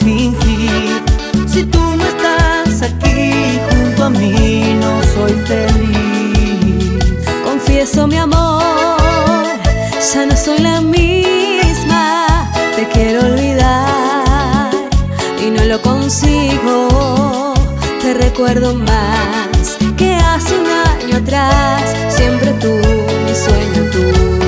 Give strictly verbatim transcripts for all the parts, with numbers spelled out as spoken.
fingir. Si tú no estás aquí junto a mí, no soy feliz. Confieso mi amor, ya no soy la misma. Te quiero olvidar y no lo consigo. Te recuerdo más que hace un año atrás. Siempre tú, mi sueño tú.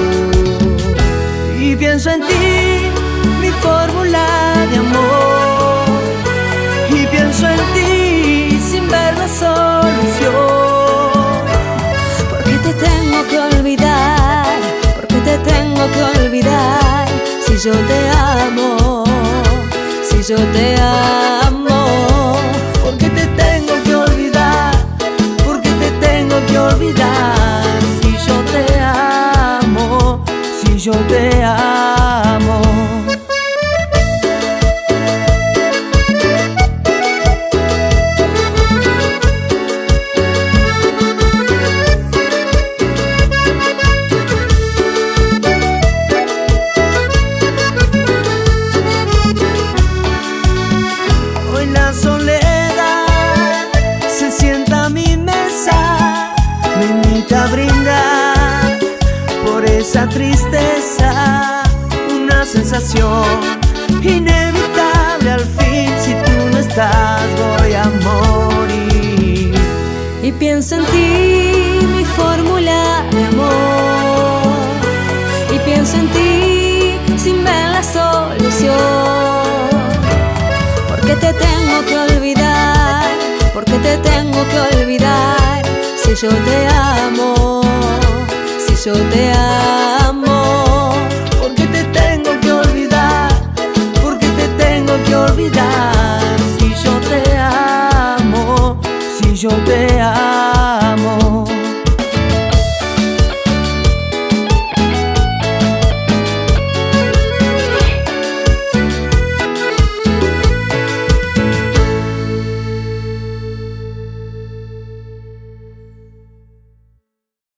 Y pienso en ti, mi fórmula de amor. Y pienso en ti sin ver la solución. ¿Por qué te tengo que olvidar? ¿Por qué te tengo que olvidar? Si yo te amo, si yo te amo. ¿Por qué te tengo que olvidar? ¿Por qué te tengo que olvidar? Si yo te amo, si yo te amo. Hoy la soledad se sienta a mi mesa, me invita a brindar por esa tristeza, una sensación inevitable al fin. Si tú no estás voy a morir. Y pienso en ti, mi fórmula de amor. Y pienso en ti sin ver la solución. ¿Por qué te tengo que olvidar? ¿Por qué te tengo que olvidar? Si yo te amo, si yo te amo. ¿Por qué te tengo que olvidar? ¿Por qué te tengo que olvidar? Si yo te amo, si yo te amo.